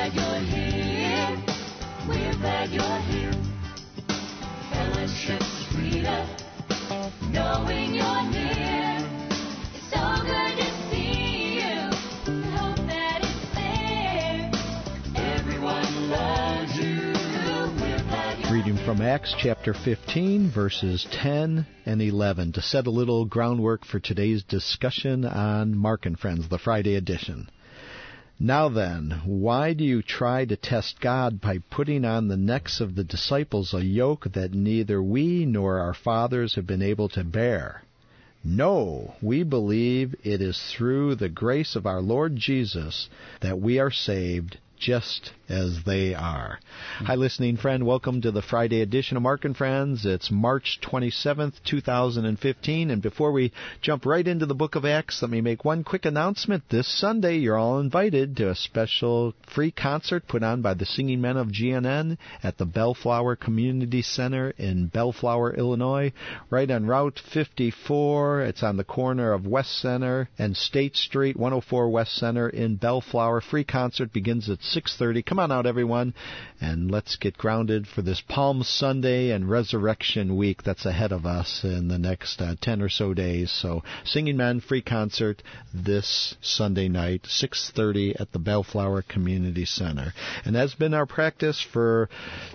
glad you're here. We're glad you're here. Fellowship's freedom, knowing you're near. It's so good to see you. We hope that it's there. Everyone loves you. We're glad you're Reading from Acts chapter 15, verses 10 and 11, to set a little groundwork for today's discussion on Mark and Friends, the Friday edition. Now then, why do you try to test God by putting on the necks of the disciples a yoke that neither we nor our fathers have been able to bear? No, we believe it is through the grace of our Lord Jesus that we are saved, just as they are. Hi, listening friend. Welcome to the Friday edition of Mark and Friends. It's March 27th, 2015. And before we jump right into the book of Acts, let me make one quick announcement. This Sunday, you're all invited to a special free concert put on by the Singing Men of GNN at the Bellflower Community Center in Bellflower, Illinois, right on Route 54. It's on the corner of West Center and State Street, 104 West Center in Bellflower. Free concert begins at 6:30. Come on out, everyone, and let's get grounded for this Palm Sunday and Resurrection Week that's ahead of us in the next 10 or so days. So, Singing Men free concert this Sunday night, 6:30 at the Bellflower Community Center. And that's been our practice for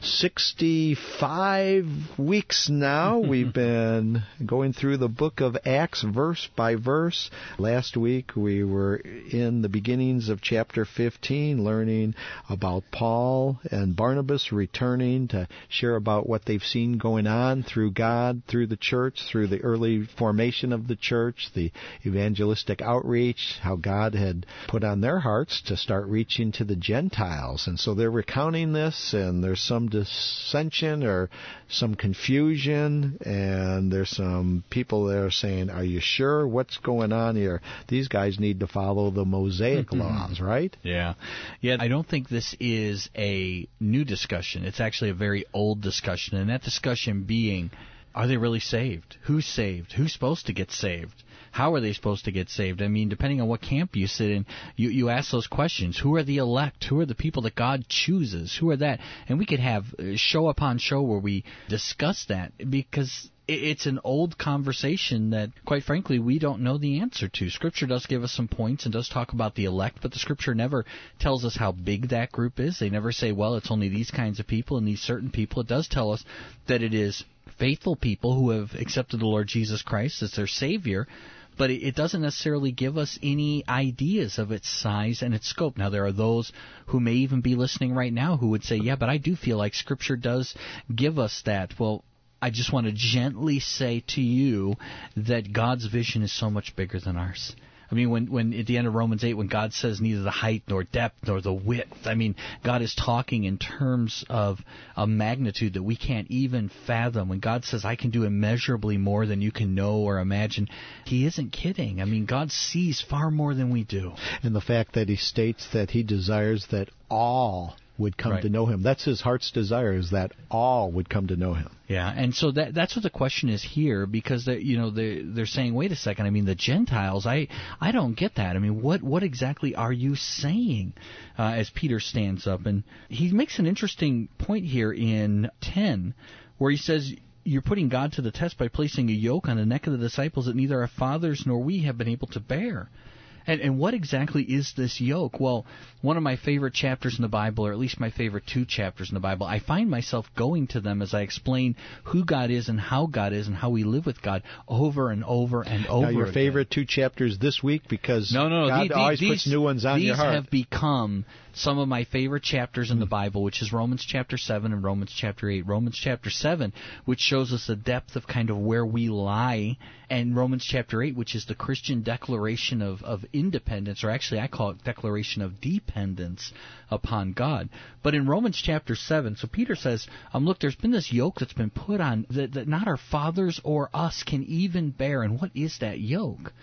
65 weeks now. We've been going through the book of Acts verse by verse. Last week we were in the beginnings of chapter 15, learning about Paul and Barnabas returning to share about what they've seen going on through God, through the church, through the early formation of the church, the evangelistic outreach, how God had put on their hearts to start reaching to the Gentiles. And so they're recounting this, and there's some dissension or some confusion, and there's some people there saying, are you sure? What's going on here? These guys need to follow the Mosaic laws, right? Yeah, I don't think this is a new discussion. It's actually a very old discussion, and that discussion being, are they really saved? Who's saved? Who's supposed to get saved? How are they supposed to get saved? I mean, depending on what camp you sit in, you ask those questions. Who are the elect? Who are the people that God chooses? Who are that? And we could have show upon show where we discuss that, because it's an old conversation that, quite frankly, we don't know the answer to. Scripture does give us some points and does talk about the elect, but the Scripture never tells us how big that group is. They never say, well, it's only these kinds of people and these certain people. It does tell us that it is faithful people who have accepted the Lord Jesus Christ as their Savior, but it doesn't necessarily give us any ideas of its size and its scope. Now, there are those who may even be listening right now who would say, yeah, but I do feel like Scripture does give us that. Well, I just want to gently say to you that God's vision is so much bigger than ours. I mean, when at the end of Romans 8, when God says neither the height nor depth nor the width, I mean, God is talking in terms of a magnitude that we can't even fathom. When God says, I can do immeasurably more than you can know or imagine, He isn't kidding. I mean, God sees far more than we do. And the fact that He states that He desires that all would come to know Him. That's His heart's desire, is that all would come to know Him. Yeah, and so that's what the question is here, because they're saying, wait a second, I mean, the Gentiles, I don't get that. I mean, what exactly are you saying? As Peter stands up, and he makes an interesting point here in 10, where he says, you're putting God to the test by placing a yoke on the neck of the disciples that neither our fathers nor we have been able to bear. And what exactly is this yoke? Well, one of my favorite chapters in the Bible, or at least my favorite two chapters in the Bible, I find myself going to them as I explain who God is and how we live with God over and over and over again. Now, your again. favorite two chapters this week, because God always puts new ones on your heart. These have become some of my favorite chapters in the Bible, which is Romans chapter 7 and Romans chapter 8. Romans chapter 7, which shows us the depth of kind of where we lie, and Romans chapter 8, which is the Christian declaration of independence, or actually I call it declaration of dependence upon God. But in Romans chapter 7, so Peter says, look, there's been this yoke that's been put on that not our fathers or us can even bear. And what is that yoke?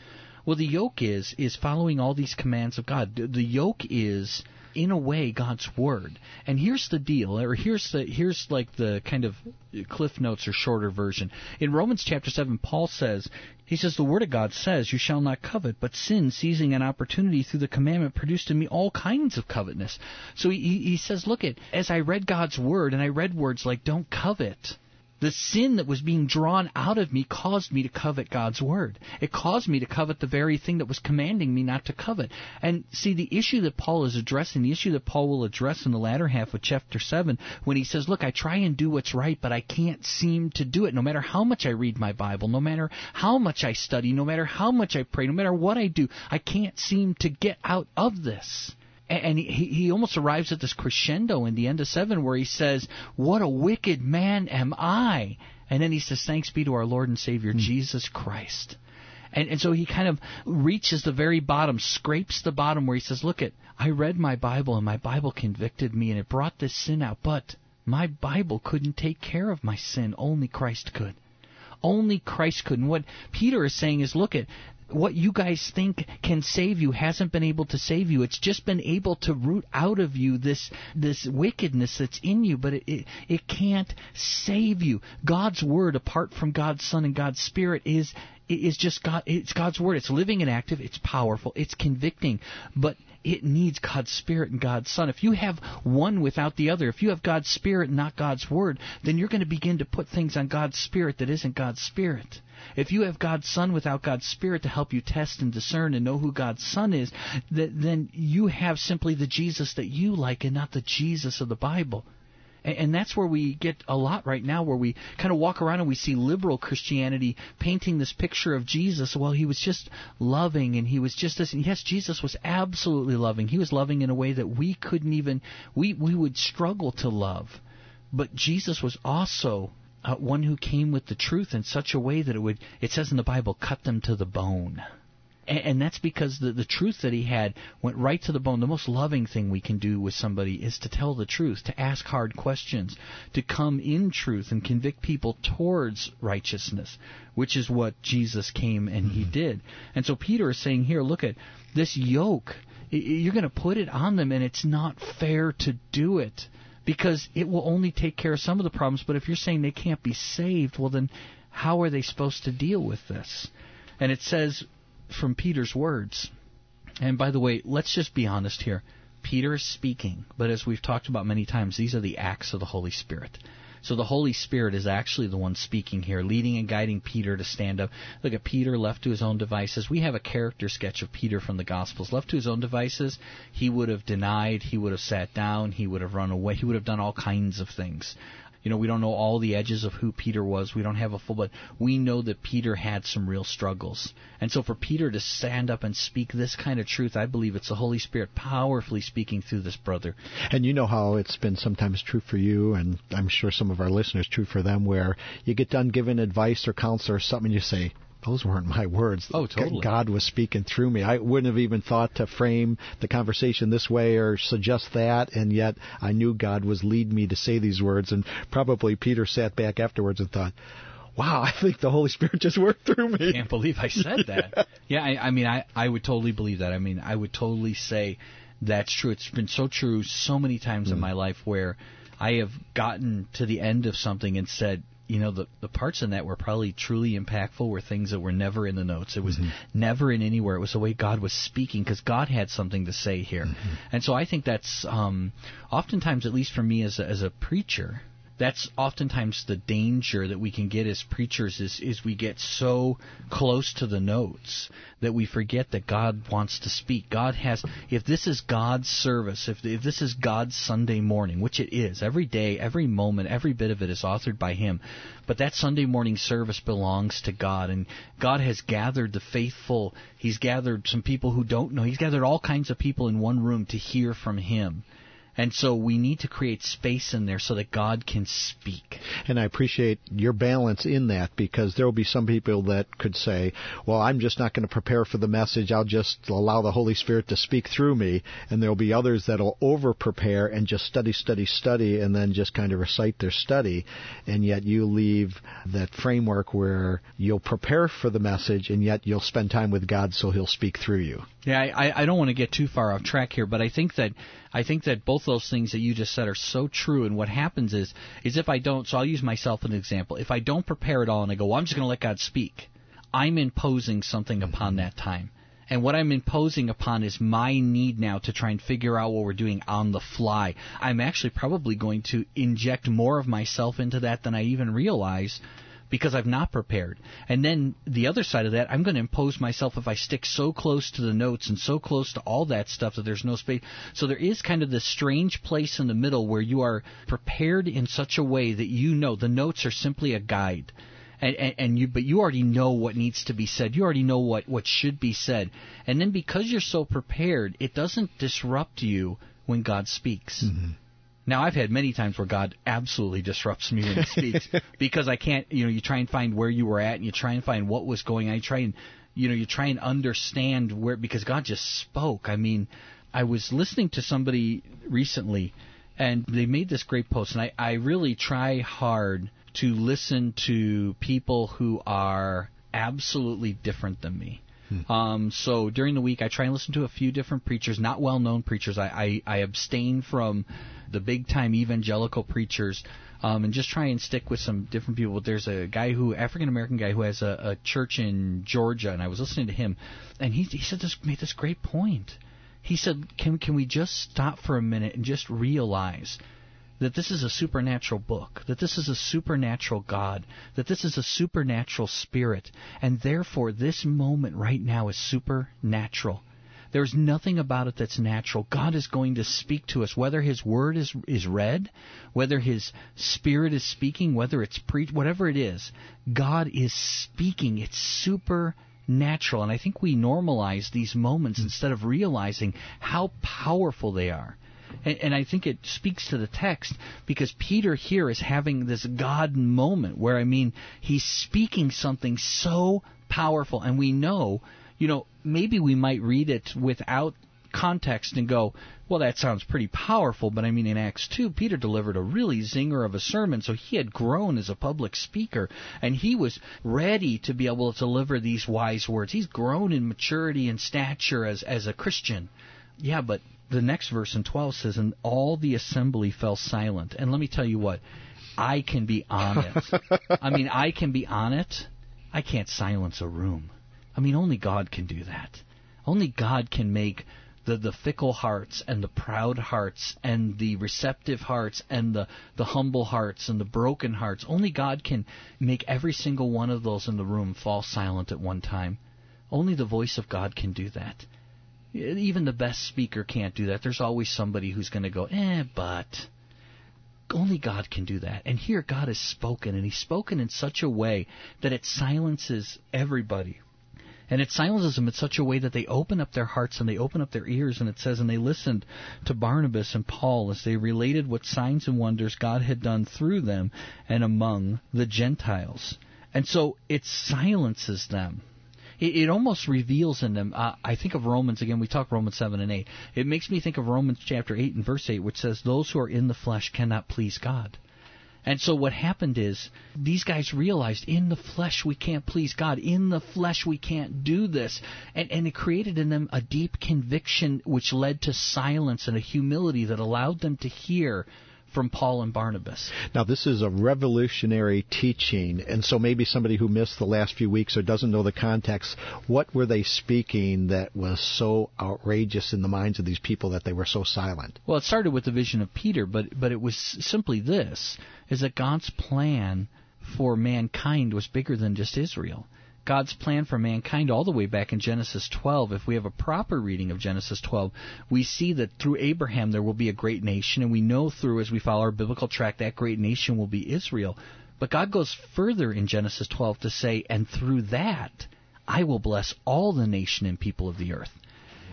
Well, the yoke is following all these commands of God. The yoke is, in a way, God's Word. And here's the deal, or here's like the kind of Cliff Notes or shorter version. In Romans chapter 7, Paul says, he says, the Word of God says, you shall not covet, but sin, seizing an opportunity through the commandment, produced in me all kinds of covetousness. So he says, look, as I read God's Word, and I read words like don't covet, the sin that was being drawn out of me caused me to covet God's Word. It caused me to covet the very thing that was commanding me not to covet. And see, the issue that Paul is addressing, the issue that Paul will address in the latter half of chapter 7, when he says, look, I try and do what's right, but I can't seem to do it. No matter how much I read my Bible, no matter how much I study, no matter how much I pray, no matter what I do, I can't seem to get out of this. And he almost arrives at this crescendo in the end of 7 where he says, what a wicked man am I. And then he says, thanks be to our Lord and Savior, Jesus Christ. And so he kind of reaches the very bottom, scrapes the bottom where he says, look, I read my Bible and my Bible convicted me and it brought this sin out, but my Bible couldn't take care of my sin. Only Christ could. Only Christ could. And what Peter is saying is, look, what you guys think can save you hasn't been able to save you. It's just been able to root out of you this wickedness that's in you, but it can't save you. God's Word, apart from God's Son and God's Spirit, is just God. It's God's Word. It's living and active. It's powerful. It's convicting, but it needs God's Spirit and God's Son. If you have one without the other, if you have God's Spirit and not God's Word, then you're going to begin to put things on God's Spirit that isn't God's Spirit. If you have God's Son without God's Spirit to help you test and discern and know who God's Son is, then you have simply the Jesus that you like and not the Jesus of the Bible. And that's where we get a lot right now, where we kind of walk around and we see liberal Christianity painting this picture of Jesus. Well, he was just loving and he was just this. And yes, Jesus was absolutely loving. He was loving in a way that we couldn't even, we would struggle to love. But Jesus was also one who came with the truth in such a way that it says in the Bible, cut them to the bone. And that's because the truth that he had went right to the bone. The most loving thing we can do with somebody is to tell the truth, to ask hard questions, to come in truth and convict people towards righteousness, which is what Jesus came and he did. And so Peter is saying here, look at this yoke. You're going to put it on them, and it's not fair to do it because it will only take care of some of the problems. But if you're saying they can't be saved, well, then how are they supposed to deal with this? And it says from Peter's words, and by the way, let's just be honest here. Peter is speaking, but as we've talked about many times, these are the acts of the Holy Spirit. So the Holy Spirit is actually the one speaking here, leading and guiding Peter to stand up. Look at Peter left to his own devices. We have a character sketch of Peter from the Gospels. Left to his own devices, he would have denied, he would have sat down, he would have run away, he would have done all kinds of things. You know, we don't know all the edges of who Peter was. We don't have a full, but we know that Peter had some real struggles. And so for Peter to stand up and speak this kind of truth, I believe it's the Holy Spirit powerfully speaking through this brother. And you know how it's been sometimes true for you, and I'm sure some of our listeners, true for them, where you get done giving advice or counsel or something, and you say, those weren't my words. Oh, totally. God was speaking through me. I wouldn't have even thought to frame the conversation this way or suggest that, and yet I knew God was leading me to say these words. And probably Peter sat back afterwards and thought, wow, I think the Holy Spirit just worked through me. I can't believe I said that. Yeah, I mean, I would totally believe that. I mean, I would totally say that's true. It's been so true so many times in my life where I have gotten to the end of something and said, you know, the parts in that were probably truly impactful were things that were never in the notes. It was never in anywhere. It was the way God was speaking because God had something to say here. And so I think that's oftentimes, at least for me as a preacher, that's oftentimes the danger that we can get as preachers is we get so close to the notes that we forget that God wants to speak. God has, if this is God's service, if this is God's Sunday morning, which it is, every day, every moment, every bit of it is authored by Him, but that Sunday morning service belongs to God, and God has gathered the faithful. He's gathered some people who don't know. He's gathered all kinds of people in one room to hear from Him. And so we need to create space in there so that God can speak. And I appreciate your balance in that, because there will be some people that could say, well, I'm just not going to prepare for the message. I'll just allow the Holy Spirit to speak through me. And there will be others that will over-prepare and just study, and then just kind of recite their study. And yet you leave that framework where you'll prepare for the message, and yet you'll spend time with God so He'll speak through you. Yeah, I don't want to get too far off track here, but I think that both those things that you just said are so true. And what happens is if I don't, so I'll use myself as an example. If I don't prepare at all and I go, well, I'm just going to let God speak, I'm imposing something upon that time. And what I'm imposing upon is my need now to try and figure out what we're doing on the fly. I'm actually probably going to inject more of myself into that than I even realize, because I've not prepared. And then the other side of that, I'm going to impose myself if I stick so close to the notes and so close to all that stuff that there's no space. So there is kind of this strange place in the middle where you are prepared in such a way that you know the notes are simply a guide. But you already know what needs to be said. You already know what should be said. And then because you're so prepared, it doesn't disrupt you when God speaks. Mm-hmm. Now, I've had many times where God absolutely disrupts me when He speaks, because I can't, you try and find where you were at, and you try and find what was going on. You try and understand where, because God just spoke. I mean, I was listening to somebody recently, and they made this great post, and I really try hard to listen to people who are absolutely different than me. So during the week, I try and listen to a few different preachers, not well-known preachers. I abstain from the big-time evangelical preachers, and just try and stick with some different people. There's a guy African-American guy who has a church in Georgia, and I was listening to him, and he made this great point. He said, can we just stop for a minute and just realize that this is a supernatural book, that this is a supernatural God, that this is a supernatural spirit, and therefore this moment right now is supernatural. There's nothing about it that's natural. God is going to speak to us, whether His Word is read, whether His Spirit is speaking, whether it's preached, whatever it is, God is speaking. It's supernatural. And I think we normalize these moments instead of realizing how powerful they are. And I think it speaks to the text, because Peter here is having this God moment where, he's speaking something so powerful. And we know, maybe we might read it without context and go, well, that sounds pretty powerful. But in Acts 2, Peter delivered a really zinger of a sermon. So he had grown as a public speaker, and he was ready to be able to deliver these wise words. He's grown in maturity and stature as a Christian. Yeah, but the next verse in 12 says, and all the assembly fell silent. And let me tell you what, I can be on it. I can be on it. I can't silence a room. Only God can do that. Only God can make the fickle hearts and the proud hearts and the receptive hearts and the humble hearts and the broken hearts. Only God can make every single one of those in the room fall silent at one time. Only the voice of God can do that. Even the best speaker can't do that. There's always somebody who's going to go, but only God can do that. And here God has spoken, and He's spoken in such a way that it silences everybody. And it silences them in such a way that they open up their hearts and they open up their ears. And it says, and they listened to Barnabas and Paul as they related what signs and wonders God had done through them and among the Gentiles. And so it silences them. It almost reveals in them, I think of Romans, again, we talk Romans 7 and 8. It makes me think of Romans chapter 8 and verse 8, which says, those who are in the flesh cannot please God. And so what happened is, these guys realized, in the flesh we can't please God. In the flesh we can't do this. And it created in them a deep conviction which led to silence and a humility that allowed them to hear from Paul and Barnabas. Now, this is a revolutionary teaching, and so maybe somebody who missed the last few weeks or doesn't know the context, what were they speaking that was so outrageous in the minds of these people that they were so silent? Well, it started with the vision of Peter, but it was simply this, is that God's plan for mankind was bigger than just Israel. God's plan for mankind all the way back in Genesis 12, if we have a proper reading of Genesis 12, we see that through Abraham there will be a great nation, and we know through, as we follow our biblical track, that great nation will be Israel. But God goes further in Genesis 12 to say, and through that I will bless all the nation and people of the earth.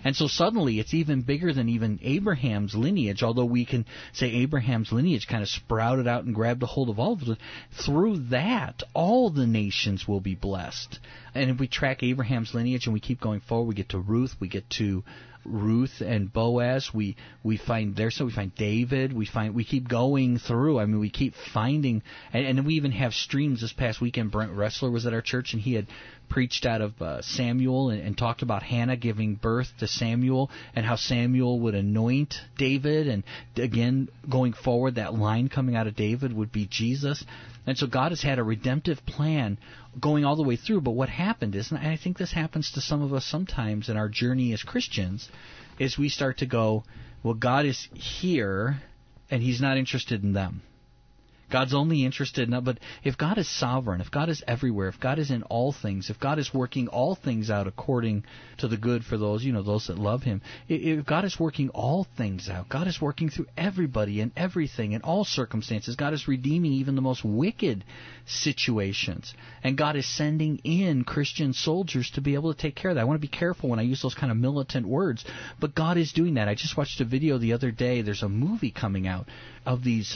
And so suddenly it's even bigger than even Abraham's lineage, although we can say Abraham's lineage kind of sprouted out and grabbed a hold of all of it. Through that, all the nations will be blessed. And if we track Abraham's lineage and we keep going forward, we get to Ruth, we get to Ruth and Boaz, we find there, so we find David, we keep going through. I mean, we keep finding, and we even have streams. This past weekend, Brent Ressler was at our church, and he had preached out of Samuel and talked about Hannah giving birth to Samuel and how Samuel would anoint David, and again, going forward, that line coming out of David would be Jesus. And so God has had a redemptive plan going all the way through. But what happened is, and I think this happens to some of us sometimes in our journey as Christians, is we start to go, well, God is here, and He's not interested in them. God's only interested in, but if God is sovereign, if God is everywhere, if God is in all things, if God is working all things out according to the good for those, those that love Him, if God is working all things out, God is working through everybody and everything in all circumstances. God is redeeming even the most wicked situations, and God is sending in Christian soldiers to be able to take care of that. I want to be careful when I use those kind of militant words, but God is doing that. I just watched a video the other day. There's a movie coming out of these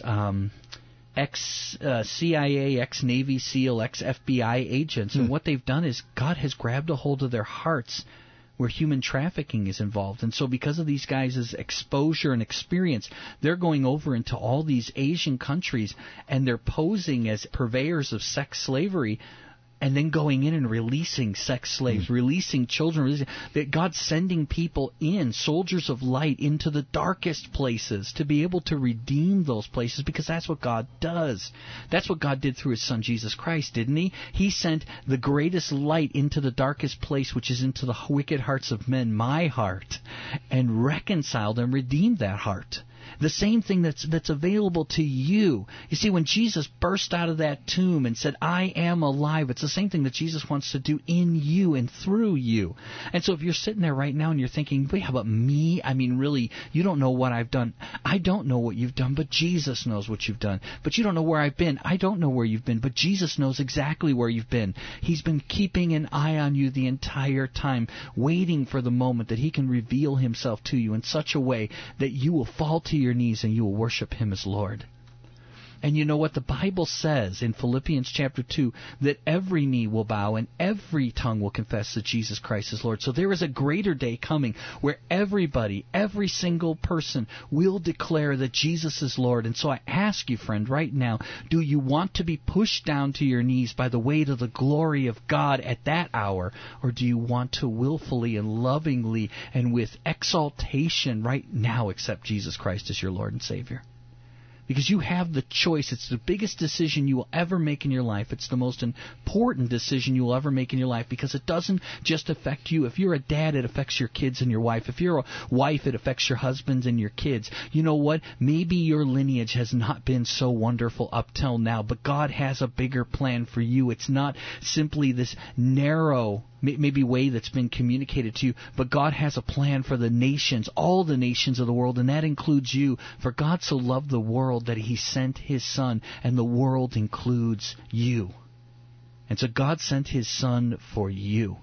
ex-CIA, ex-Navy SEAL, ex-FBI agents. And what they've done is God has grabbed a hold of their hearts where human trafficking is involved. And so because of these guys' exposure and experience, they're going over into all these Asian countries, and they're posing as purveyors of sex slavery, and then going in and releasing sex slaves, releasing children. That God's sending people in, soldiers of light, into the darkest places to be able to redeem those places, because that's what God does. That's what God did through His Son Jesus Christ, didn't He? He sent the greatest light into the darkest place, which is into the wicked hearts of men, my heart, and reconciled and redeemed that heart. The same thing that's available to you. You see, when Jesus burst out of that tomb and said, I am alive, it's the same thing that Jesus wants to do in you and through you. And so if you're sitting there right now and you're thinking, wait, how about me? I mean, really, you don't know what I've done. I don't know what you've done, but Jesus knows what you've done. But you don't know where I've been. I don't know where you've been, but Jesus knows exactly where you've been. He's been keeping an eye on you the entire time, waiting for the moment that He can reveal Himself to you in such a way that you will fall to your knees and you will worship Him as Lord. And you know what? The Bible says in Philippians chapter 2 that every knee will bow and every tongue will confess that Jesus Christ is Lord. So there is a greater day coming where everybody, every single person will declare that Jesus is Lord. And so I ask you, friend, right now, do you want to be pushed down to your knees by the weight of the glory of God at that hour? Or do you want to willfully and lovingly and with exaltation right now accept Jesus Christ as your Lord and Savior? Because you have the choice. It's the biggest decision you will ever make in your life. It's the most important decision you will ever make in your life, because it doesn't just affect you. If you're a dad, it affects your kids and your wife. If you're a wife, it affects your husbands and your kids. You know what? Maybe your lineage has not been so wonderful up till now, but God has a bigger plan for you. It's not simply this narrow maybe way that's been communicated to you, but God has a plan for the nations, all the nations of the world, and that includes you. For God so loved the world that He sent His Son, and the world includes you. And so God sent His Son for you.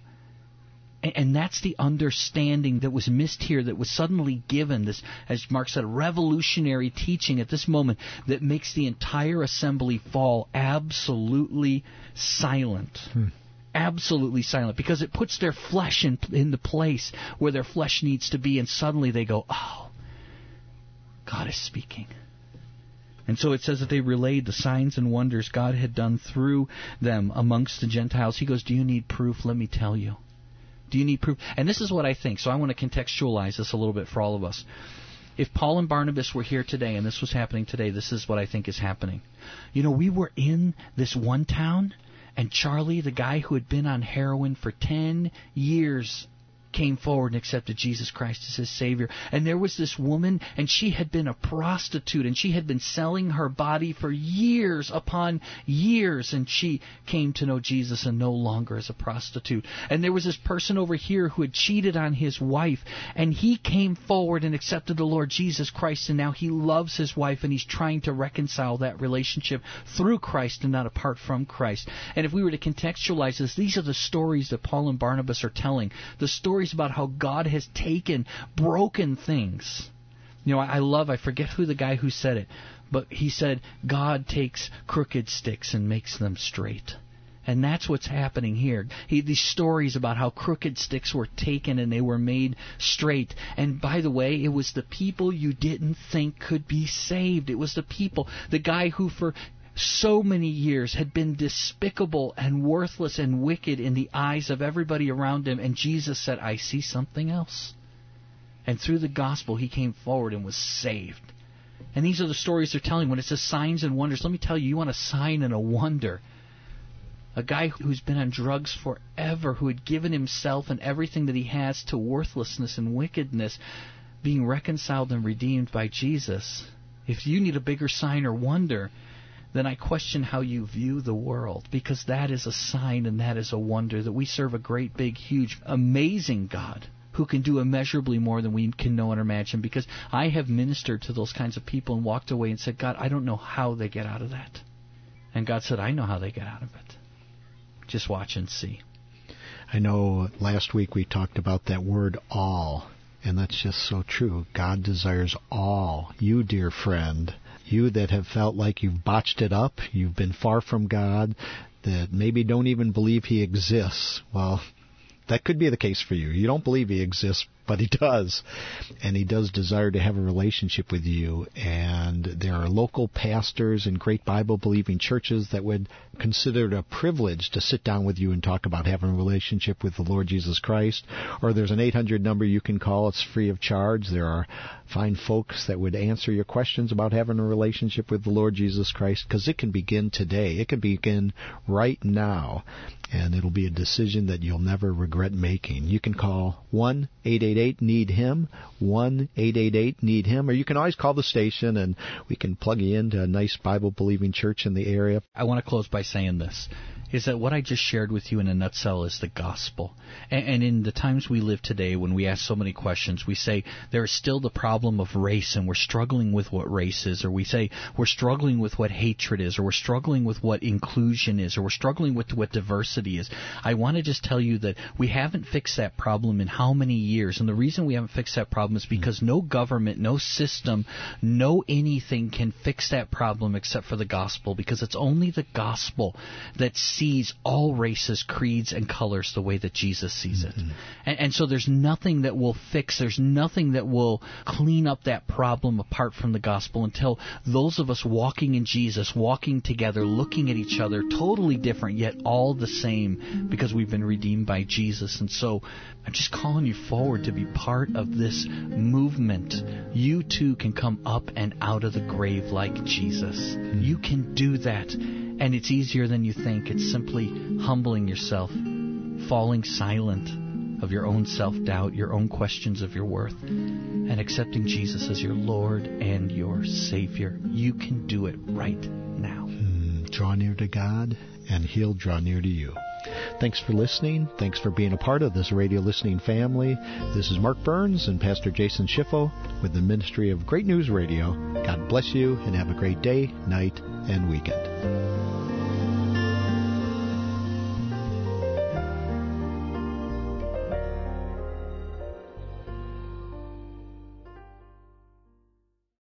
And that's the understanding that was missed here, that was suddenly given, this, as Mark said, revolutionary teaching at this moment that makes the entire assembly fall absolutely silent. Absolutely silent, because it puts their flesh in the place where their flesh needs to be, and suddenly they go, oh, God is speaking. And so it says that they relayed the signs and wonders God had done through them amongst the Gentiles. He goes, do you need proof? Let me tell you. Do you need proof? And this is what I think, so I want to contextualize this a little bit for all of us. If Paul and Barnabas were here today and this was happening today, this is what I think is happening. You know, we were in this one town, and Charlie, the guy who had been on heroin for 10 years, came forward and accepted Jesus Christ as his Savior. And there was this woman, and she had been a prostitute, and she had been selling her body for years upon years, and she came to know Jesus and no longer as a prostitute. And there was this person over here who had cheated on his wife, and he came forward and accepted the Lord Jesus Christ, and now he loves his wife, and he's trying to reconcile that relationship through Christ and not apart from Christ. And if we were to contextualize this, these are the stories that Paul and Barnabas are telling, the stories stories about how God has taken broken things. I forget who the guy who said it, but he said, God takes crooked sticks and makes them straight. And that's what's happening here. These stories about how crooked sticks were taken and they were made straight. And by the way, it was the people you didn't think could be saved. It was the guy who for so many years had been despicable and worthless and wicked in the eyes of everybody around him. And Jesus said, I see something else. And through the gospel, he came forward and was saved. And these are the stories they're telling. When it says signs and wonders, let me tell you, you want a sign and a wonder. A guy who's been on drugs forever, who had given himself and everything that he has to worthlessness and wickedness, being reconciled and redeemed by Jesus. If you need a bigger sign or wonder, then I question how you view the world, because that is a sign and that is a wonder, that we serve a great, big, huge, amazing God who can do immeasurably more than we can know and imagine. Because I have ministered to those kinds of people and walked away and said, God, I don't know how they get out of that. And God said, I know how they get out of it. Just watch and see. I know last week we talked about that word all, and that's just so true. God desires all. You, dear friend, you that have felt like you've botched it up, you've been far from God, that maybe don't even believe He exists. Well, that could be the case for you. You don't believe He exists, but He does. And He does desire to have a relationship with you. And there are local pastors in great Bible-believing churches that would consider it a privilege to sit down with you and talk about having a relationship with the Lord Jesus Christ. Or there's an 800 number you can call. It's free of charge. There are fine folks that would answer your questions about having a relationship with the Lord Jesus Christ, because it can begin today. It can begin right now. And it'll be a decision that you'll never regret making. You can call 1-888-NEED-HIM, 1-888-NEED-HIM, or you can always call the station and we can plug you into a nice Bible-believing church in the area. I want to close by saying this, is that what I just shared with you in a nutshell is the gospel. And in the times we live today, when we ask so many questions, we say there is still the problem of race, and we're struggling with what race is, or we say we're struggling with what hatred is, or we're struggling with what inclusion is, or we're struggling with what diversity is. I want to just tell you that we haven't fixed that problem in how many years, and the reason we haven't fixed that problem is because no government, no system, no anything can fix that problem except for the gospel, because it's only the gospel that sees all races, creeds, and colors the way that Jesus sees it. And so there's nothing that will fix, there's nothing that will clean up that problem apart from the gospel until those of us walking in Jesus, walking together, looking at each other, totally different, yet all the same, because we've been redeemed by Jesus. And so I'm just calling you forward to be part of this movement. You too can come up and out of the grave like Jesus. You can do that. And it's easier than you think. It's simply humbling yourself, falling silent of your own self-doubt, your own questions of your worth, and accepting Jesus as your Lord and your Savior. You can do it right now. Draw near to God, and He'll draw near to you. Thanks for listening. Thanks for being a part of this radio listening family. This is Mark Burns and Pastor Jason Schiffo with the Ministry of Great News Radio. God bless you, and have a great day, night, and weekend.